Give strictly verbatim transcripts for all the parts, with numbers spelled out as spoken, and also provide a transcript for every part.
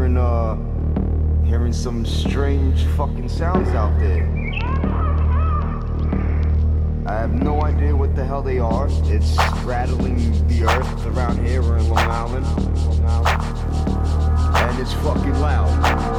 hearing, uh, hearing some strange fucking sounds out there. I have no idea what the hell they are. It's rattling the earth around here. We're in Long Island. Long Island. And it's fucking loud.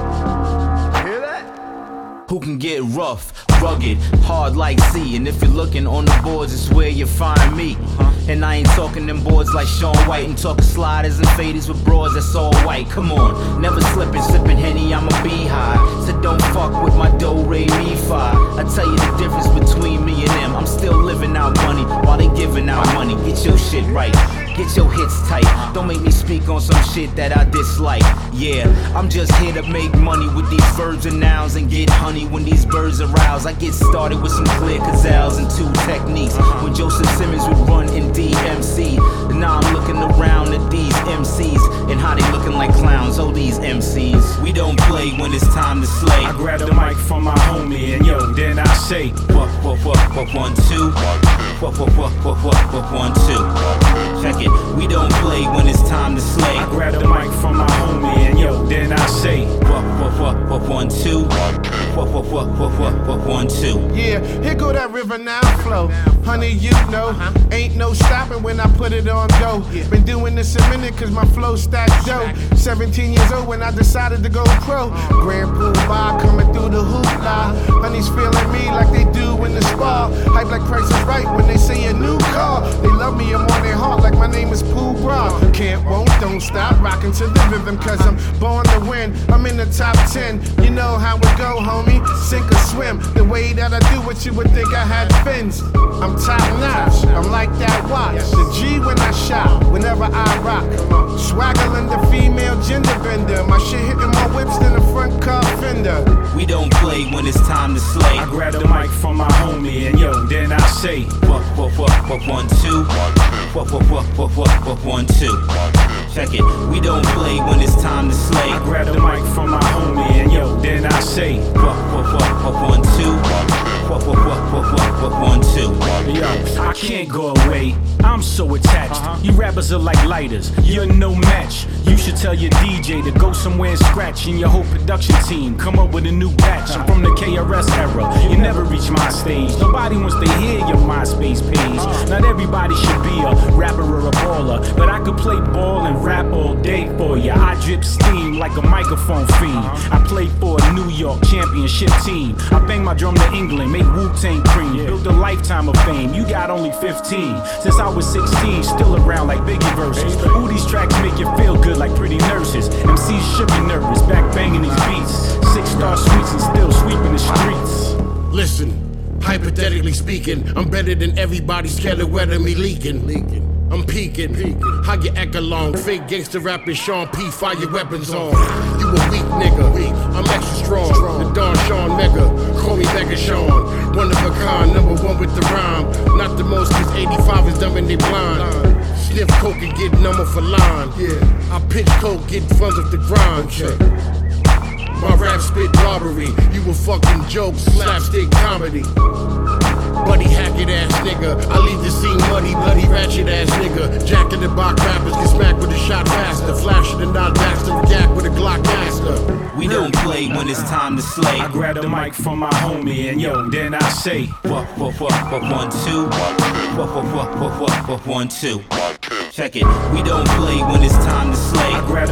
Hear that? Who can get rough, rugged, hard like sea. And if you're looking on the boards, it's where you find me. And I ain't talking them boards like Sean White. I'm talking sliders and faders with broads that's all white. Come on, never slipping, sipping Henny, I'm a beehive. So don't fuck with my do-re mi fi. I tell you the difference between me and them. I'm still living out money while they giving out money. Get your shit right, get your hits tight. Don't make me speak on some shit that I dislike. Yeah, I'm just here to make money with these verbs and nouns and get honey when these birds arouse. I get started with some clear gazelles and two techniques. When Joseph Simmons would run in D M C, and now I'm looking around at these M Cs and how they looking like clowns. Oh, these M Cs. We don't play when it's time to slay. I grab the mic from my homie and yo, then I say, what, what, what, what, one, two. What, what, what, what, what, what, one, two. Check it. We don't play when it's time to slay. I grab the mic from my homie and yo, then I say, what, what, what, what, one, two. What, what, what, what, what, what, one, two. Yeah, here go that river now flow. Honey, you know, ain't no stopping when I put it on go. Been doing this a minute cause my flow stacked dough. seventeen years old when I decided to go pro. Grand Pool Bar coming through the hoopla. Honey's feeling me like they do in the spa. Hype like Price is Right when they say a new car. They love me, I'm on their heart like my name is Pooh Bra. Can't, won't, don't stop rocking to the rhythm cause I'm born to win. I'm in the top ten, you know how it go, homie. Sink or swim, the way that I do it you would think I had fins. I'm top notch, I'm like that watch. The G when I shop, whenever I rock. Swaggling the female gender bender. My shit hitting my whips than the front car fender. We don't play when it's time to slay. I grab the mic from my homie and yo, then I say, what, what, what, what, one, two. What, what, what, what, what, what, one, two. Check it. We don't play when it's time to slay. I grab the mic from my homie and yo, then I say, what, what, what, what, one, two. What, what, what, what, what, what, one, two. Yo, I can't go away. I'm so attached. Uh-huh. You rappers are like lighters. You're no match. You should tell your D J to go somewhere and scratch, and your whole production team come up with a new batch. I'm from the K R S era. You never reach my stage. Nobody wants to hear your MySpace page. Not everybody should be a rapper or a baller, but I could play ball and rap all day for ya. I drip steam like a microphone fiend. I play for a New York championship team. I bang my drum to England, make Wu-Tang cream. Build a lifetime of fame. You got only fifteen. Since I was sixteen, still around like Biggie verses. Ooh, these tracks make you feel good like pretty nurses. M Cs should be nervous, back banging these beats. Six-star suites and still sweeping the streets. Listen, hypothetically speaking, I'm better than everybody's scared of weather me leaking. leaking. I'm peeking. peeking. How you act along? Fake gangster rapping Sean P. Fire your weapons on. You a weak nigga. Weak. I'm extra strong. strong. The Don Sean Mega. Call me Mega Sean. One of a kind. Number one with the rhyme. Not the most cause eighty-five is dumb and they blind. Sniff coke and get number for line. Yeah. I pitch coke, get funds off the grind. Okay. My rap spit robbery. You a fucking joke. Slapstick comedy. Buddy Hackett ass nigga. I leave the scene muddy, bloody ratchet ass nigga. Jack in the box rappers get smacked with a shot faster. Flash the not bastard, react with a Glock master. We don't play when it's time to slay. I grab the mic from my homie and yo, then I say, what, what, what, what, one, two. What, what, what, what, what, what, one, two. Check it. We don't play when it's time to slay. I grab